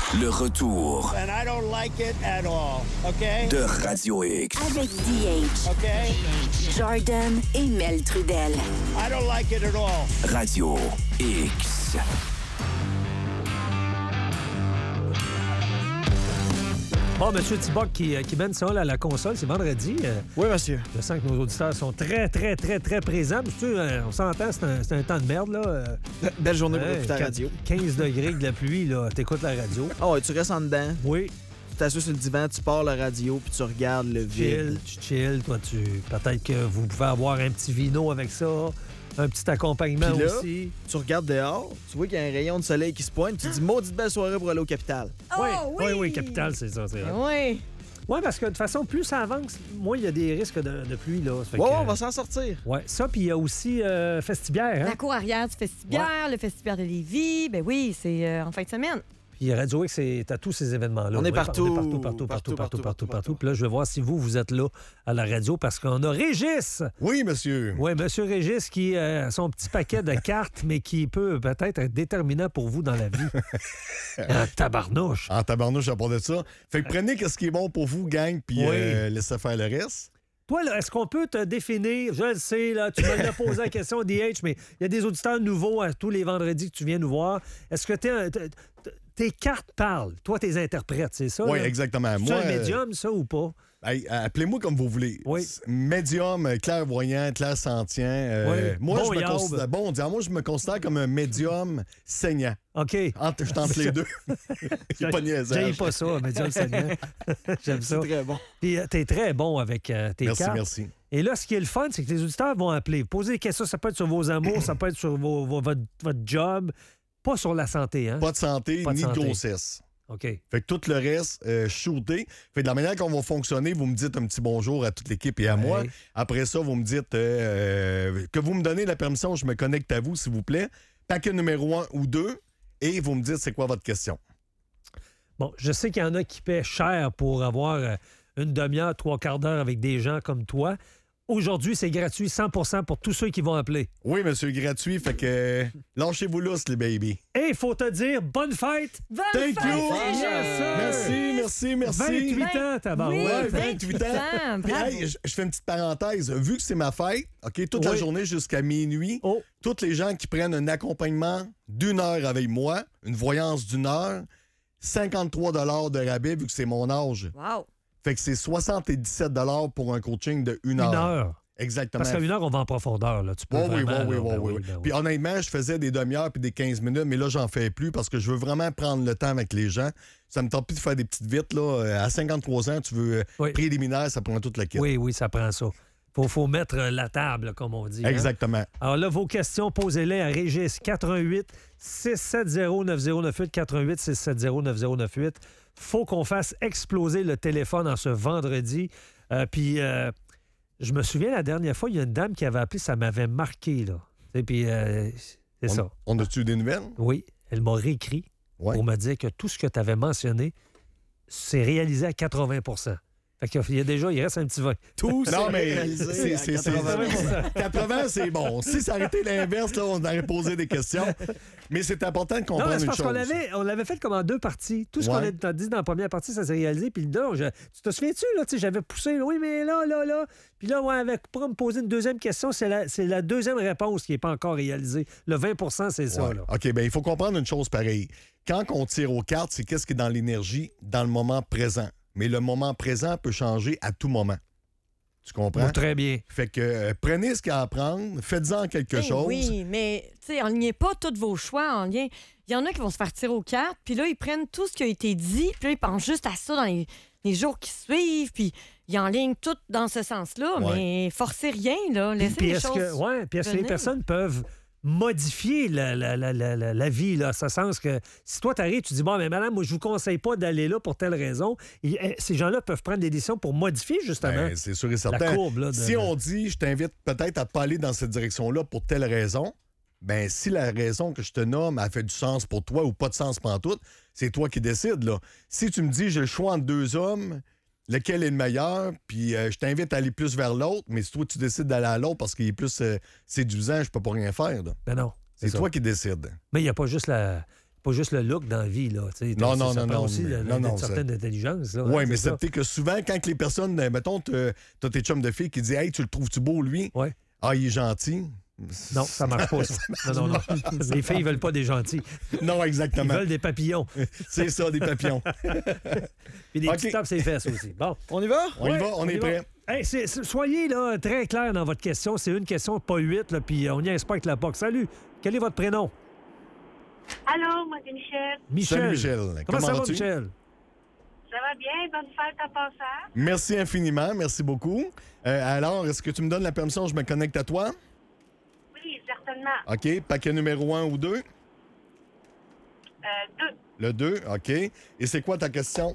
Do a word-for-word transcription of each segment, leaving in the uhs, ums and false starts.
Le retour And I don't like it at all, okay? de Radio X. Avec D H, Okay? Jordan et Mel Trudel. I don't like it at all. Radio X. Bon, M. Thibault qui, qui mène ça là, à la console, c'est vendredi. Euh, Oui, monsieur. je sens que nos auditeurs sont très, très, très, très présents. Puis, tu sais, euh, on s'entend, c'est un, c'est un temps de merde, là. Euh, Belle journée pour hey, écouter la radio. quinze degrés de la pluie, là, t'écoutes la radio. Ah ouais, tu restes en dedans, Oui, tu t'assois sur le divan, tu pars la radio, puis tu regardes le vide. chill, tu chill. Toi, tu... Peut-être que vous pouvez avoir un petit vino avec ça, un petit accompagnement Puis là, aussi. Tu regardes dehors, tu vois qu'il y a un rayon de soleil qui se pointe, tu te dis maudite belle soirée pour aller au Capitale. Oui, Oh, oui, oui. oui, Capital, c'est ça. C'est vrai. Oui. Oui, parce que de toute façon, plus ça avance, moins il y a des risques de, de pluie, là. Ça fait Ouais, que, ouais, on va s'en sortir. ouais, ça, puis il y a aussi euh, Festibière, hein? La cour arrière du Festibière, le Festibière de Lévis. Ben oui, c'est euh, en fin de semaine. Puis Radio X, c'est à tous ces événements-là. On est Oui, partout. On est partout, partout, partout, partout, partout, partout. Puis là, je vais voir si vous, vous êtes là à la radio parce qu'on a Régis. Oui, monsieur. Oui, Monsieur Régis qui a son petit paquet de cartes, mais qui peut peut-être être déterminant pour vous dans la vie. En tabarnouche. En tabarnouche, à part de ça. Fait que prenez ce qui est bon pour vous, gang, puis Oui. euh, laissez faire le reste. Toi, là, est-ce qu'on peut te définir? Je le sais, là, tu m'as posé la question, D H, mais il y a des auditeurs nouveaux à tous les vendredis que tu viens nous voir. Est-ce que t'es un- t'es- t'es- tes cartes parlent? Toi, t'es interprètes, c'est ça? Oui, là? exactement. C'est Moi, un euh, médium, ça, ou pas? hey, appelez-moi comme vous voulez. Oui. Médium, euh, clairvoyant, clairsentient. euh, Oui. Moi, Bon je me yaube. considère. Bon, dis, moi, je me considère comme un médium saignant. OK. Entre, je tente les deux. C'est pas niaisage. J'aime pas ça, médium saignant. J'aime ça. C'est très bon. Puis euh, t'es très bon avec euh, tes Merci, cartes. merci. Et là, ce qui est le fun, c'est que les auditeurs vont appeler. Poser des questions, ça peut être sur vos amours, ça peut être sur vos- vos- votre, votre job, pas sur la santé, hein? Pas de santé, Pas de ni santé. de grossesse. OK. Fait que tout le reste, euh, shooté. Fait que de la manière qu'on va fonctionner, vous me dites un petit bonjour à toute l'équipe et à Ouais. moi. Après ça, vous me dites euh, euh, que vous me donnez la permission, je me connecte à vous, s'il vous plaît. Paquet numéro un ou deux, et vous me dites c'est quoi votre question. Bon, je sais qu'il y en a qui paient cher pour avoir euh, une demi-heure, trois quarts d'heure avec des gens comme toi. Aujourd'hui, c'est gratuit, cent pour cent pour tous ceux qui vont appeler. Oui, monsieur, gratuit. Fait que euh, lâchez-vous lousse, les baby. Et il faut te dire bonne fête! Bonne Thank fête, you! Régis! Yes, sir! Merci, merci, merci. vingt-huit ans, tabarouette. Oui, Ouais, vingt-huit ans. Puis, Bravo. hey, je, je fais une petite parenthèse. Vu que c'est ma fête, OK, toute la Oui. journée jusqu'à minuit, Oh. toutes les gens qui prennent un accompagnement d'une heure avec moi, une voyance d'une heure, cinquante-trois dollars de rabais vu que c'est mon âge. Wow. Fait que c'est soixante-dix-sept dollars pour un coaching de une heure. Une heure. Exactement. Parce qu'à une heure, on va en profondeur. Là. Tu peux Oui, oui, oui, vraiment, oui, là, oui, ben oui. ben Puis honnêtement, je faisais des demi-heures puis des quinze minutes, mais là, j'en fais plus parce que je veux vraiment prendre le temps avec les gens. Ça me tente plus de faire des petites vites, là. À cinquante-trois ans, tu veux euh, Oui. préliminaire, ça prend toute la quête. Oui, oui, ça prend ça. Faut, faut mettre euh, la table, comme on dit. hein. Exactement. Alors là, vos questions, posez-les à Régis. quatre un huit, six sept zéro, neuf zéro neuf huit, quatre un huit, six sept zéro, neuf zéro neuf huit. Faut qu'on fasse exploser le téléphone en ce vendredi. Euh, puis, euh, je me souviens, la dernière fois, il y a une dame qui avait appelé, ça m'avait marqué, là. Et puis, euh, c'est On, ça. on a-tu des nouvelles? Oui, elle m'a réécrit Ouais. pour me dire que tout ce que tu avais mentionné, c'est réalisé à quatre-vingts pour cent. Fait qu'il y a déjà, il reste un petit vingt. Tout Non, c'est mais réalisé c'est- à c'est- c'est- quatre-vingts. quatre-vingts, c'est bon. Si ça aurait été l'inverse, là, on aurait posé des questions. Mais c'est important de Non, comprendre mais c'est une parce chose. qu'on l'avait, on l'avait fait comme en deux parties. Tout ce Ouais. qu'on a dit dans la première partie, ça s'est réalisé. Puis le deux, je- tu te souviens-tu, là, tu sais, j'avais poussé, oui, mais là, là, là. Puis là, ouais, avec, pour me poser une deuxième question, c'est la, c'est la deuxième réponse qui n'est pas encore réalisée. Le vingt pour cent, c'est ça, Ouais. là. OK, bien, il faut comprendre une chose pareille. Quand on tire aux cartes, c'est qu'est-ce qui est dans l'énergie dans le moment présent. Mais le moment présent peut changer à tout moment. Tu comprends? Oh, très bien. Fait que euh, prenez ce qu'il y a à apprendre, faites-en quelque Eh chose. Oui, mais tu sais, enlignez pas tous vos choix en lien. Il y en a qui vont se faire tirer aux cartes, puis là, ils prennent tout ce qui a été dit, puis là, ils pensent juste à ça dans les, les jours qui suivent, puis ils enlignent tout dans ce sens-là, Ouais. mais forcez rien, là. Laissez Puis les est-ce choses que, ouais, puis est-ce que les venir. personnes peuvent modifier la, la, la, la, la, la vie, là, ce sens que si toi, t'arrives, tu dis, bon, mais madame, moi, je vous conseille pas d'aller là pour telle raison. Et, eh, ces gens-là peuvent prendre des décisions pour modifier, justement. Ben, c'est sûr et certain. courbe, là, de- si on dit, je t'invite peut-être à pas aller dans cette direction-là pour telle raison, ben si la raison que je te nomme a fait du sens pour toi ou pas de sens pantoute, c'est toi qui décides, là. Si tu me dis, j'ai le choix entre deux hommes, lequel est le meilleur, puis euh, je t'invite à aller plus vers l'autre, mais si toi, tu décides d'aller à l'autre parce qu'il est plus euh, séduisant, je peux pas rien faire, là. Ben non. C'est ça. toi qui décides. Mais il n'y a pas juste la. pas juste le look dans la vie, là. tu sais. Non, non, ça non, prend non, aussi mais- la- la- non, non, une certaine ça- intelligence. là, Oui, hein, mais c'est c'est peut-être que souvent, quand les personnes, euh, mettons, t'as t'as tes chums de filles qui disent Hey, tu le trouves-tu beau, lui? Ouais. Ah, il est gentil. Non, ça marche pas, ça. Non, non, non. Les filles, ils veulent pas des gentils. Non, Ils exactement. veulent des papillons. C'est ça, des papillons. Puis des OK. petits tapes sur les fesses aussi. Bon. On y va? On y Ouais, va, on, est y va. prêt. Hey, c'est- c'est- soyez là, très clair dans votre question. C'est une question, pas huit, là, puis on n'y pas avec la boxe. Salut, quel est votre prénom? Allô, moi c'est Michel. Michel. Salut, Michel. Comment, Comment ça va, vas-tu? Michel? Ça va bien? Bonne fête en passant. Merci infiniment, merci beaucoup. Euh, alors, est-ce que tu me donnes la permission, je me connecte à toi? Oui, certainement. OK. Paquet numéro un ou deux? Euh, deux. Le deux, OK. Et c'est quoi ta question?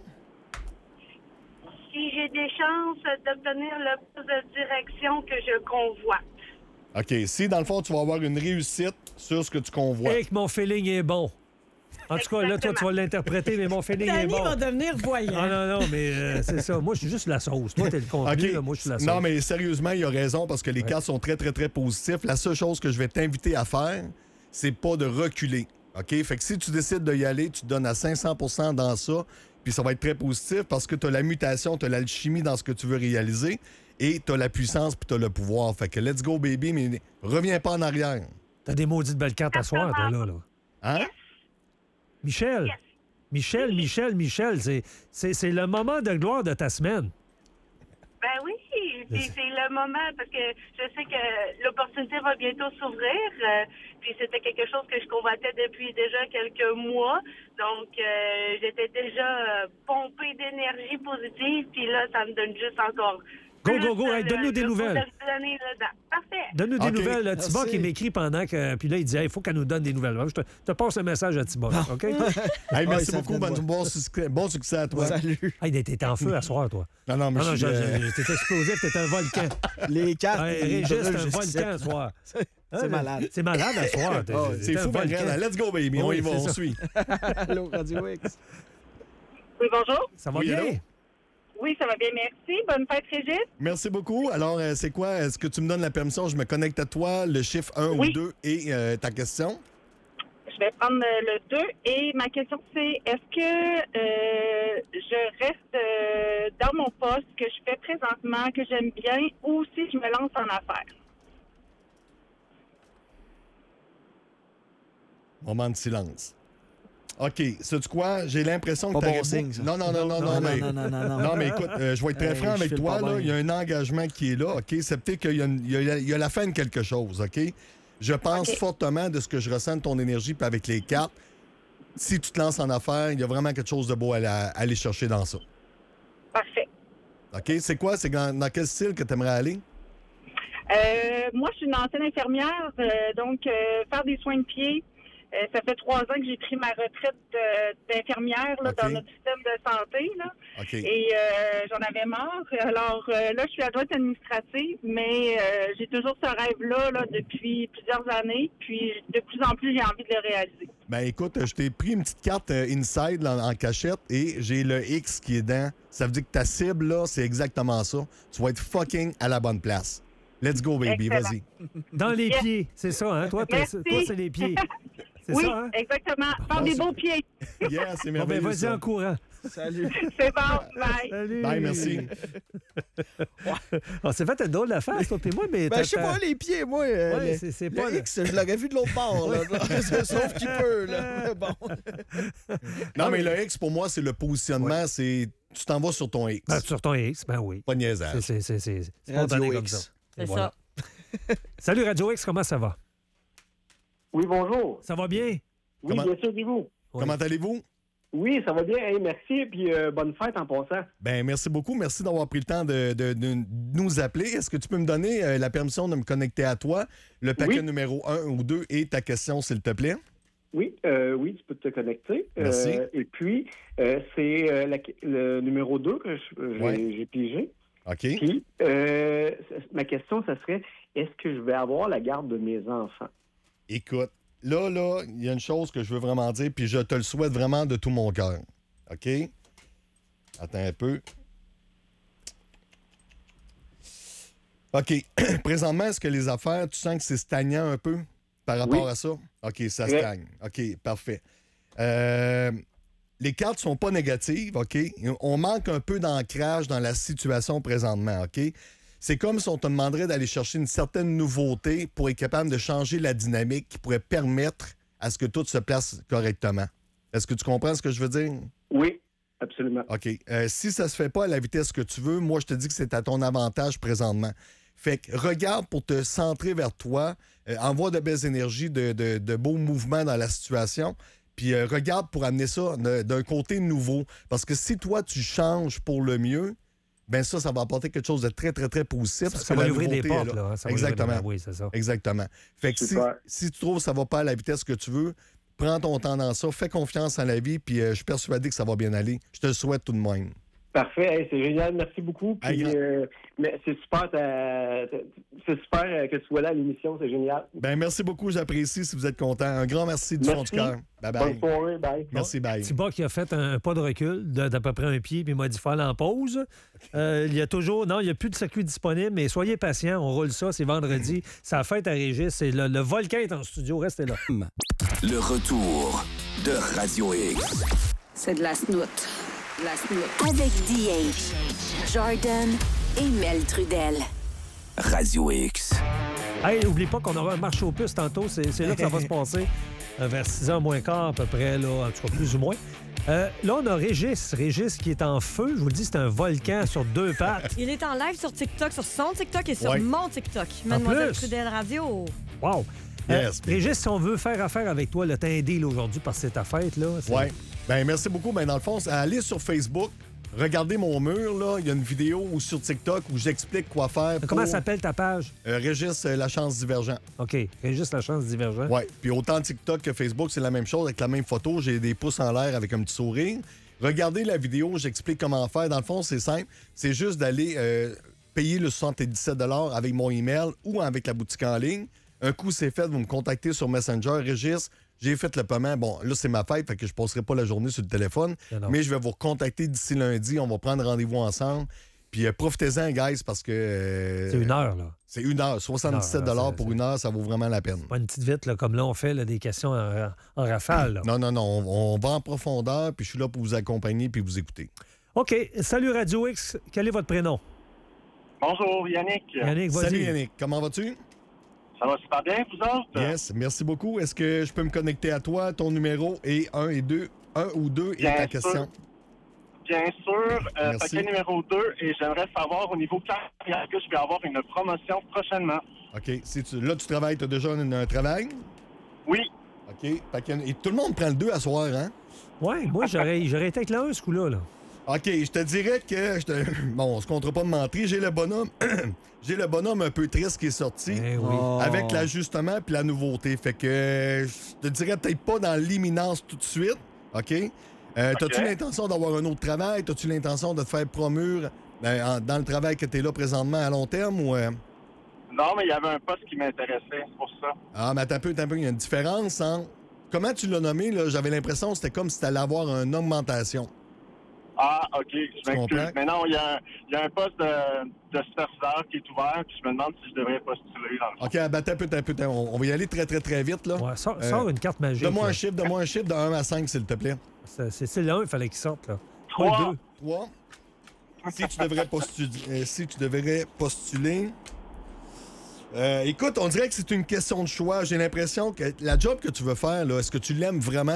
Si j'ai des chances d'obtenir le poste de direction que je convoite. OK. Si, dans le fond, tu vas avoir une réussite sur ce que tu convoites. Et que mon feeling est bon. En tout cas, là, toi, tu vas l'interpréter, mais mon feeling est Danny bon. va devenir voyant. Ah non, non, mais euh, c'est ça. Moi, je suis juste la sauce. Toi, t'es le contenu, OK. là, moi, je suis la sauce. Non, mais sérieusement, il a raison parce que les cartes sont très, très, très positifs. La seule chose que je vais t'inviter à faire, c'est pas de reculer. OK? Fait que si tu décides d'y aller, tu te donnes à cinq cents pour cent dans ça, puis ça va être très positif parce que tu as la mutation, tu as l'alchimie dans ce que tu veux réaliser et tu as la puissance puis tu as le pouvoir. Fait que let's go, baby, mais reviens pas en arrière. T'as des maudites belles cartes à soir, toi, là. là. Hein? Michel, Michel, Michel, Michel, c'est, c'est, c'est le moment de gloire de ta semaine. Ben oui, puis c'est le moment parce que je sais que l'opportunité va bientôt s'ouvrir. euh, puis c'était quelque chose que je convoitais depuis déjà quelques mois. Donc, euh, j'étais déjà euh, pompée d'énergie positive. Puis là, ça me donne juste encore... Go, plus go, go. Hey, le- donne-nous des le goût nouvelles. de me donner là-dedans. Parfait. Donne-nous des OK. nouvelles. là. Thibaut Merci. qui m'écrit pendant que. Puis là, il dit il faut qu'elle nous donne des nouvelles. Je te, te passe le message à Thibaut. OK? Hey, Ouais, merci ça beaucoup. venait de Bon, moi. bon succès, bon succès à toi. Salut. Hey, t'es en feu à soir, toi. Non, non, mais Non, non, je suis, je- euh, je- t'es explosif, t'es un volcan. Les cartes. Hey, les Régis, c'est un brûles volcan jusqu'ici. à soir. C'est malade. C'est malade à soir. T'es- Oh, t'es c'est un fou, ben, volcan. regarde, let's go, baby. On Oui, y va, c'est on ça. suit. Allô, Radio X. Oui, bonjour. Ça va Oui, bien? allô? Oui, ça va bien, merci. Bonne fête, Régis. Merci beaucoup. Alors, euh, c'est quoi? Est-ce que tu me donnes la permission? Je me connecte à toi, le chiffre un Oui. ou deux et euh, ta question? Je vais prendre euh, le deux. Et ma question, c'est est-ce que euh, je reste euh, dans mon poste que je fais présentement, que j'aime bien, ou si je me lance en affaires? Moment de silence. OK. Sais-tu quoi? J'ai l'impression que Pas t'as bon répondu- signe, ça. Non, non, non, non, non, mais... non, non, non, non. Non, mais écoute, euh, je vais être très Hey, franc je avec file toi. pas Là. bien. Il y a un engagement qui est là, OK? C'est peut-être qu'il y a, une- il y a- il y a la fin de quelque chose, OK? Je pense OK. fortement de ce que je ressens de ton énergie puis avec les cartes. Si tu te lances en affaires, il y a vraiment quelque chose de beau à, la- à aller chercher dans ça. Parfait. OK? C'est quoi? C'est dans, dans quel style que tu aimerais aller? Euh, moi, je suis une ancienne infirmière, euh, donc euh, faire des soins de pied. Euh, ça fait trois ans que j'ai pris ma retraite euh, d'infirmière là, OK. dans notre système de santé. Là. OK. Et euh, j'en avais marre. Alors euh, là, je suis adjointe administrative, mais euh, j'ai toujours ce rêve-là là, depuis plusieurs années. Puis de plus en plus, j'ai envie de le réaliser. Ben écoute, je t'ai pris une petite carte euh, inside là, en cachette et j'ai le X qui est dedans. Ça veut dire que ta cible, là, c'est exactement ça. Tu vas être fucking à la bonne place. Let's go, baby. Excellent. Vas-y. Dans les Yes. pieds, c'est ça, hein? Toi, t'as- Merci. toi, c'est les pieds. C'est Oui, ça, hein? exactement. Faire des beaux pieds. Yeah, c'est Bon, ben, merveilleux. vas-y ça. en courant. Salut. C'est bon. Bye. Salut. Bye, merci. On s'est fait un drôle de face, toi et moi, mais. Ben, t'as- je sais pas, t'as- les pieds, moi. euh, Ouais, le- c'est- c'est le pas le- X, je l'aurais vu de l'autre bord. Là. Sauf qu'il peut, là. Mais bon. Non, mais le X, pour moi, c'est le positionnement. C'est tu t'en vas sur ton X. Ben, sur ton X, ben oui. Pas de niaisage. C'est, c'est, c'est, c'est spontané Radio comme ça. X. C'est Et voilà. ça. Salut Radio X, comment ça va? Oui, bonjour. Ça va bien? Oui, Comment- bien sûr, et vous? Comment allez-vous? Oui, ça va bien. Hey, merci, puis euh, bonne fête en passant. Ben merci beaucoup. Merci d'avoir pris le temps de, de- de nous appeler. Est-ce que tu peux me donner euh, la permission de me connecter à toi, le paquet Oui. numéro un ou deux et ta question, s'il te plaît? Oui, euh, oui, tu peux te connecter. Merci. Euh, et puis, euh, c'est euh, la- le numéro deux que je- j'ai Ouais. j'ai pigé. OK. Puis, euh, ma question, ça serait, est-ce que je vais avoir la garde de mes enfants? Écoute, là, là, il y a une chose que je veux vraiment dire, puis je te le souhaite vraiment de tout mon cœur. OK? Attends un peu. OK. Présentement, est-ce que les affaires, tu sens que c'est stagnant un peu par rapport Oui. à ça? OK, ça Ouais. stagne. OK, parfait. Euh, les cartes sont pas négatives, OK? On manque un peu d'ancrage dans la situation présentement, OK? C'est comme si on te demanderait d'aller chercher une certaine nouveauté pour être capable de changer la dynamique qui pourrait permettre à ce que tout se place correctement. Est-ce que tu comprends ce que je veux dire? Oui, absolument. OK. Euh, si ça se fait pas à la vitesse que tu veux, moi, je te dis que c'est à ton avantage présentement. Fait que regarde pour te centrer vers toi, euh, envoie de belles énergies, de, de, de beaux mouvements dans la situation, puis euh, regarde pour amener ça de- d'un côté nouveau. Parce que si toi, tu changes pour le mieux, ben ça, ça va apporter quelque chose de très, très, très positif. Ça, parce ça que va la lui ouvrir des nouveauté est portes, là. là. hein, ça va lui ouvrir des- Exactement. Oui, c'est ça. Exactement. Fait que si, Super. si tu trouves que ça va pas à la vitesse que tu veux, prends ton temps dans ça, fais confiance en la vie, puis euh, je suis persuadé que ça va bien aller. Je te le souhaite tout de même. Parfait, hey, c'est génial, merci beaucoup. Puis, Hey, grand- euh, mais c'est super, ta- ta- c'est super euh, que tu sois là à l'émission, c'est génial. Ben merci beaucoup, j'apprécie si vous êtes content. Un grand merci du fond Merci. du cœur. Bye bye. Bonne soirée, bye. Merci, bye. Thibaut qui a fait un, un pas de recul de- d'à peu près un pied, puis il m'a dit faut aller en pause. Euh, il y a toujours. Non, il n'y a plus de circuit disponible, mais soyez patients, on roule ça, c'est vendredi. C'est la fête à Régis, c'est le, le volcan est en studio, restez là. Le retour de Radio X. C'est de la snoot. De la snoot. Avec D H, Jordan et Mel Trudel. Radio X. Hey, n'oublie pas qu'on aura un marché aux puces tantôt, c'est c'est là que ça va se passer. Euh, vers six heures moins quart à peu près, là, en tout cas plus ou moins. Euh, là, on a Régis. Régis qui est en feu. Je vous le dis, c'est un volcan sur deux pattes. Il est en live sur TikTok, sur son TikTok et sur Ouais. mon TikTok. Mademoiselle plus. Trudel Radio. Wow! Yes. Euh, Régis, si on veut faire affaire avec toi, là, t'as un deal aujourd'hui parce que c'est ta fête, là. c'est- Ouais. Ben merci beaucoup. Ben dans le fond, c'est- allez sur Facebook, regardez mon mur, là. Il y a une vidéo ou sur TikTok où j'explique quoi faire. Comment pour, s'appelle ta page? euh, Régis, euh, la chance divergent. OK. Régis, la chance divergente. Ouais. Puis autant TikTok que Facebook, c'est la même chose avec la même photo. J'ai des pouces en l'air avec un petit sourire. Regardez la vidéo, j'explique comment faire. Dans le fond, c'est simple. C'est juste d'aller euh, payer le soixante-dix-sept avec mon email ou avec la boutique en ligne. Un coup, c'est fait, vous me contactez sur Messenger. Régis, j'ai fait le paiement. Bon, là, c'est ma fête, fait que je passerai pas la journée sur le téléphone. Non, non. Mais je vais vous recontacter d'ici lundi. On va prendre rendez-vous ensemble. Puis euh, profitez-en, guys, parce que... euh, C'est une heure, là. C'est une heure. soixante-dix-sept Non, non, c'est- pour une heure, ça vaut vraiment la peine. Pas une petite vite, là, comme là, on fait là, des questions en, en rafale. là. Non, non, non. On, on va en profondeur, puis je suis là pour vous accompagner puis vous écouter. OK. Salut Radio X. Quel est votre prénom? Bonjour, Yannick. Yannick, vas-y. Salut Yannick, comment vas-tu? Ça va super bien, vous autres? Yes, merci beaucoup. Est-ce que je peux me connecter à toi, ton numéro et un et deux, un ou deux et Bien ta sûr. question? Bien sûr. Euh, Merci. paquet numéro deux, et j'aimerais savoir au niveau carrière que je vais avoir une promotion prochainement. OK. Si tu, là, tu travailles, tu as déjà un, un travail? Oui. OK. Paquet- et tout le monde prend le deux à soir, hein? Ouais, moi, j'aurais j'aurais été avec la un, ce coup-là. Là. OK, je te dirais que... Je te... Bon, on se comptera pas de mentir. J'ai le bonhomme... J'ai le bonhomme un peu triste qui est sorti. Eh oui. Oh. Avec l'ajustement puis la nouveauté. Fait que euh, je te dirais peut-être pas dans l'imminence tout de suite, OK? Euh, T'as-tu OK. l'intention d'avoir un autre travail? T'as-tu l'intention de te faire promure euh, en- dans le travail que tu es là présentement à long terme? Ou, euh? Non, mais il y avait un poste qui m'intéressait, c'est pour ça. Ah, mais attends un peu, attends un peu, il y a une différence entre... Comment tu l'as nommé, là? J'avais l'impression que c'était comme si tu allais avoir une augmentation. Ah, OK, je comprends? m'excuse. Mais non, il y, a un- il y a un poste de, de superviseur qui est ouvert, puis je me demande si je devrais postuler dans le fond. OK, ben, attends un peu, attends un peu. attends, On, on va y aller très, très, très vite, là. Ouais, sors, Euh, sors une carte magique. Donne-moi là. un chiffre, donne-moi un chiffre de un à cinq, s'il te plaît. C'est c'est- c'est le un, il fallait qu'il sorte. Là. Pas Trois. le deux. Trois. Si tu devrais postuler, euh, si tu devrais postuler. Euh, écoute, on dirait que c'est une question de choix. J'ai l'impression que la job que tu veux faire, là, est-ce que tu l'aimes vraiment?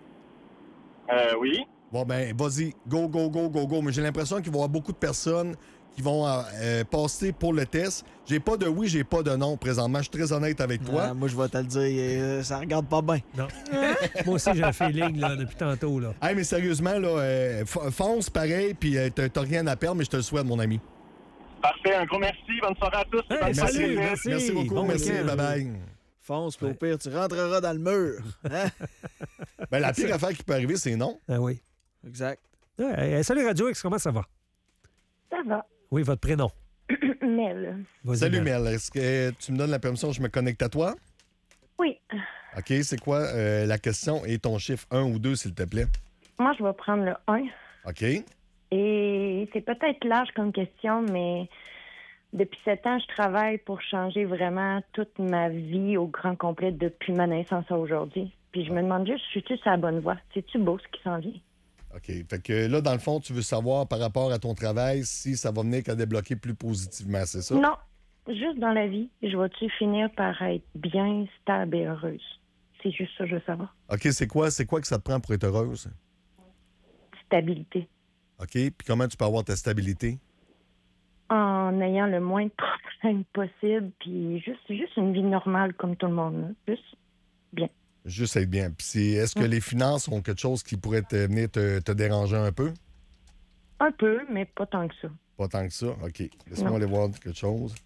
Euh, oui. Bon, ben, vas-y, go, go, go, go, go. Mais j'ai l'impression qu'il va y avoir beaucoup de personnes qui vont euh, euh, passer pour le test. J'ai pas de oui, j'ai pas de non présentement. Je suis très honnête avec toi. Ah, moi, je vais te le dire, euh, ça regarde pas bien. Non. Moi aussi, j'ai un feeling là, depuis tantôt. Là. Hey, mais sérieusement, là, euh, f- fonce pareil, puis euh, t'as t'as rien à perdre, mais je te le souhaite, mon ami. Parfait, un gros merci. Bonne soirée à tous. Hey, Bonne Merci, salut, soirée. merci. merci beaucoup, Bon merci, week-end. bye-bye. Fonce, puis au pire, tu rentreras dans le mur. Hein? Ben, la pire affaire qui peut arriver, c'est non. Ah oui. Exact. Ouais, hey, salut Radio X, comment ça va? Ça va. Oui, votre prénom. Mel. Vas-y, Salut, Mel. Mel. Est-ce que tu me donnes la permission que je me connecte à toi? Oui. OK, c'est quoi euh, la question et ton chiffre un ou deux, s'il te plaît? Moi, je vais prendre le un. OK. Et c'est peut-être large comme question, mais depuis sept ans, je travaille pour changer vraiment toute ma vie au grand complet depuis ma naissance à aujourd'hui. Puis je me demande juste, suis-tu sur la bonne voie? C'est-tu beau ce qui s'en vient? OK. Fait que là, dans le fond, tu veux savoir par rapport à ton travail si ça va venir qu'à débloquer plus positivement, c'est ça? Non. Juste dans la vie, je vais-tu finir par être bien, stable et heureuse? C'est juste ça que je veux savoir. OK, c'est quoi, c'est quoi que ça te prend pour être heureuse? Stabilité. OK. Puis comment tu peux avoir ta stabilité? En ayant le moins de problèmes possible, puis juste, juste une vie normale comme tout le monde. Là. Juste bien. Juste être bien. Puis c'est- est-ce que Mm. les finances ont quelque chose qui pourrait te, venir te, te déranger un peu? Un peu, mais pas tant que ça. Pas tant que ça? OK. Laisse-moi Non. aller voir quelque chose.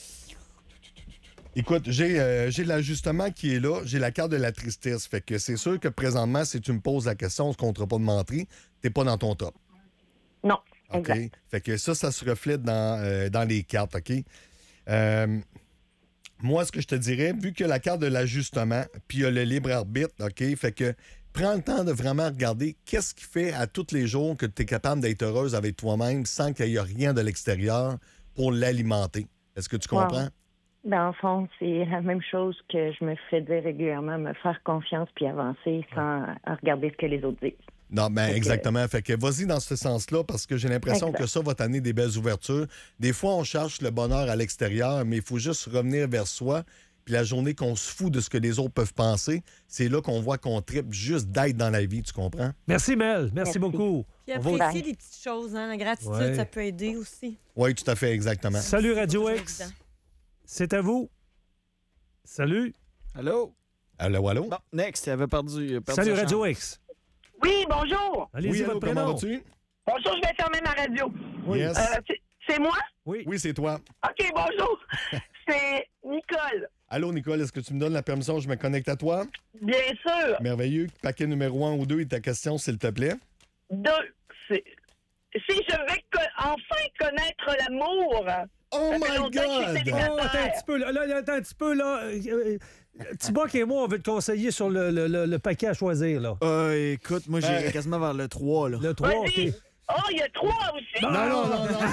Écoute, j'ai euh, j'ai l'ajustement qui est là. J'ai la carte de la tristesse. Fait que c'est sûr que présentement, si tu me poses la question, on se comptera pas de mentir, t'es pas dans ton top. Non. OK? Exact. Fait que ça, ça se reflète dans, euh, dans les cartes, OK? Euh, moi, ce que je te dirais, vu que la carte de l'ajustement, puis il y a le libre arbitre, OK? Fait que prends le temps de vraiment regarder qu'est-ce qui fait à tous les jours que tu es capable d'être heureuse avec toi-même sans qu'il y ait rien de l'extérieur pour l'alimenter. Est-ce que tu comprends? Wow. Ben, en fond, c'est la même chose que je me fais dire régulièrement, me faire confiance puis avancer sans regarder ce que les autres disent. Non, ben Fait que- exactement. Fait que vas-y dans ce sens-là parce que j'ai l'impression Exact. que ça va t'amener des belles ouvertures. Des fois, on cherche le bonheur à l'extérieur, mais il faut juste revenir vers soi. Puis la journée qu'on se fout de ce que les autres peuvent penser, c'est là qu'on voit qu'on tripe juste d'être dans la vie, tu comprends? Merci, Mel. Merci, Merci. beaucoup. Puis On va- apprécier des petites choses, hein? La gratitude, Ouais. ça peut aider aussi. Oui, tout à fait, exactement. Salut, Radio C'est X. évident. C'est à vous. Salut. Allô? Allô, allô? Bon, next, il avait perdu. perdu Salut, sa Radio chance. X. Oui, bonjour. Allez-y, Oui, allô, votre comment prénom. vas-tu? Bonjour, je vais fermer ma radio. Oui. Yes. Euh, c'est- c'est moi? Oui. Oui, c'est toi. OK, bonjour. C'est Nicole. Allô, Nicole, est-ce que tu me donnes la permission que je me connecte à toi? Bien sûr. Merveilleux. Paquet numéro un ou deux et ta question, s'il te plaît. Deux. C'est- Si je vais co- enfin connaître l'amour. Oh Ça fait my longtemps que je suis God! Oh, célibataire. attends un petit peu. Là, Là, attends un petit peu. Là. Euh, euh, Tiboc et moi, on veut te conseiller sur le, le- le- le paquet à choisir. Là. Euh, écoute, moi, j'irais Ouais. quasiment vers le trois, là. Le trois, OK. Vas-y. Oh, il y a trois aussi. Non, non, non, non.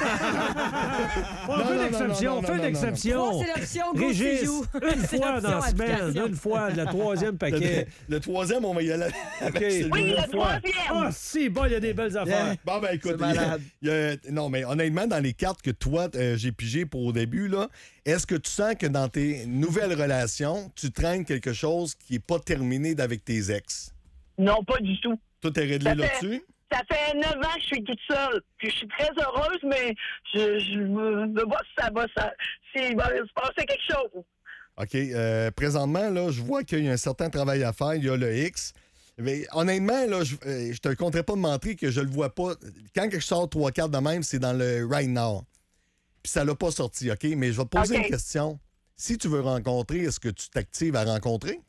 On Non, fait non, une exception. non, On non, fait une non, non, exception. Trois, c'est l'option go Régis, to you. une C'est fois dans la l'option semaine, application. une fois, le troisième paquet. Le, le troisième, on va y aller avec OK. celui-là. Oui, une le fois. troisième. Ah, si, bon, il y a des belles affaires. Yeah. Bon, ben écoute, C'est malade. il y a- il y a- non, mais honnêtement, dans les cartes que toi, euh, j'ai pigées pour au début, là, est-ce que tu sens que dans tes nouvelles relations, tu traînes quelque chose qui n'est pas terminé avec tes ex? Non, pas du tout. Tout est réglé Ça fait- là-dessus? Ça fait neuf ans que je suis toute seule. Puis je suis très heureuse, mais je, je me me vois si ça va. Ça, s'il va se passer quelque chose. OK. euh, présentement, là, je vois qu'il y a un certain travail à faire. Il y a le X. Mais honnêtement, là, je, euh, je te compterai pas de mentir que je le vois pas. Quand que je sors trois cartes de même, c'est dans le right now. Puis ça l'a pas sorti, OK? Mais je vais te poser OK. une question. Si tu veux rencontrer, est-ce que tu t'actives à rencontrer?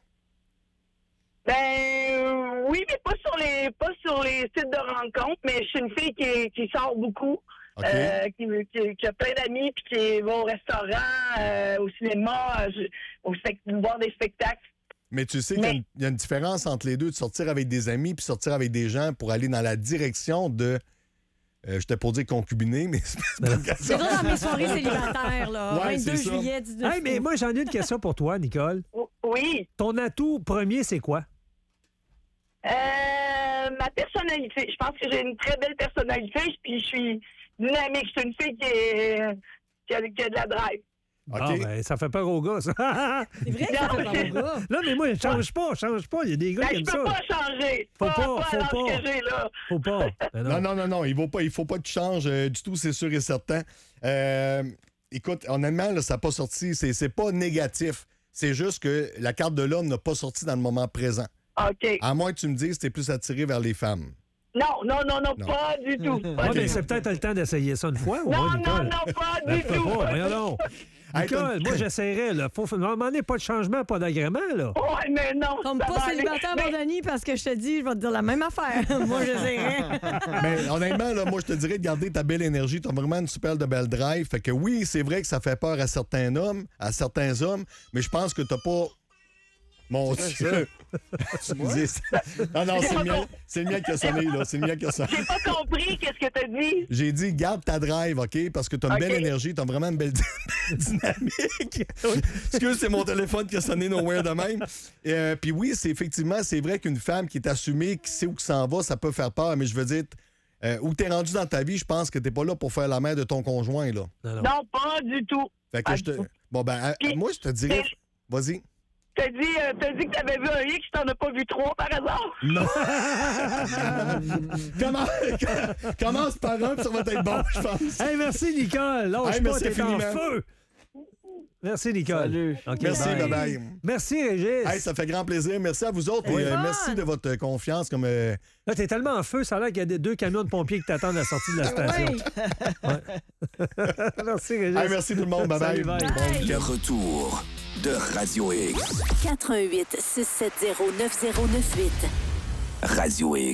Ben euh, oui, mais pas sur les pas sur les sites de rencontres, mais je suis une fille qui, qui sort beaucoup, OK. euh, qui, qui- qui a plein d'amis, puis qui va au restaurant, euh, au cinéma, euh, je- au spect- voir des spectacles. Mais tu sais qu'il y a une- il y, a une différence entre les deux, de sortir avec des amis puis sortir avec des gens pour aller dans la direction de... Euh, je t'ai pas dit concubiner, mais... C'est vrai dans mes soirées célibataires, là. Ouais, vingt-deux c'est ça. juillet, dix-neuf Hey, mais août. moi, j'en ai une question pour toi, Nicole. O- Oui. Ton atout premier, c'est quoi? Euh, ma personnalité. Je pense que j'ai une très belle personnalité, puis je suis dynamique. Je suis une fille qui, est, qui, a, qui a de la drive. OK. Ah, ben, ça fait peur aux gars, ça. C'est vrai que ça fait pas mon gars. Non, mais moi, change pas, change pas. Il y a des gars Ben, qui je aiment peux ça. pas changer. Faut pas, pas, pas à faut l'âge pas. que j'ai, là. Faut pas. Ben Non, non, non, non. Il ne faut, faut pas que tu changes euh, du tout, c'est sûr et certain. Euh, écoute, honnêtement, là, ça n'a pas sorti. C'est, c'est pas négatif. C'est juste que la carte de l'homme n'a pas sorti dans le moment présent. OK. À moins que tu me dises que tu es plus attiré vers les femmes. Non, non, non, non, Non. pas du tout. Pas Ah, du mais tout. c'est peut-être le temps d'essayer ça une fois, au Non, moins, non, Nicole. non, pas Ben, du fais tout. pas, voyons donc. Hey, Nicole, t'as- moi, j'essaierais, là. Faut, à un moment donné, pas de changement, pas d'agrément, là. Ouais, mais non. Tombe ça pas va aller. célibataire, Mais- mon Denis, parce que je te dis, je vais te dire la même affaire. Moi, j'essaierai. Mais honnêtement, là, moi, je te dirais de garder ta belle énergie. Tu as vraiment une super de belle drive. Fait que oui, c'est vrai que ça fait peur à certains hommes, à certains hommes, mais je pense que tu pas. Mon C'est Dieu. Excusez. Non, non, c'est le, mien, c'est le mien qui a sonné, là. C'est le mien qui a sonné. J'ai pas compris qu'est-ce que t'as dit. J'ai dit, garde ta drive, OK? Parce que t'as une OK. belle énergie, t'as vraiment une belle dynamique. Excuse, c'est mon téléphone qui a sonné nowhere de même. Euh, Puis oui, c'est effectivement, c'est vrai qu'une femme qui est assumée, qui sait où que s'en va, ça peut faire peur. Mais je veux dire, euh, où t'es rendu dans ta vie, je pense que t'es pas là pour faire la mère de ton conjoint, là. Non, non. Non, pas du tout. Fait que Pas je te... du tout. Bon, ben, à- Puis, moi, je te dirais... c'est- Vas-y. T'as dit, euh, t'as dit que t'avais vu un X, t'en as pas vu trois par hasard? Non. Commence, commence par un, puis ça va être bon, je pense. Hey, merci, Nicole. Lâche Hey, pas, merci t'es en infiniment. feu. Merci, Nicole. Salut. OK, Merci, bye-bye. Merci, Régis. Hey, ça fait grand plaisir. Merci à vous autres. Oui. Et, euh, Fun. merci de votre confiance. Comme, euh, Là, t'es tellement en feu, ça a l'air qu'il y a des deux camions de pompiers qui t'attendent à la sortie de la station. Oui. Ouais. Merci, Régis. hey, merci tout le monde. Bye-bye. Salut, bye. Bon Bye. week-end. Le retour de Radio X. quatre un huit, six sept zéro, neuf zéro neuf huit. Radio X.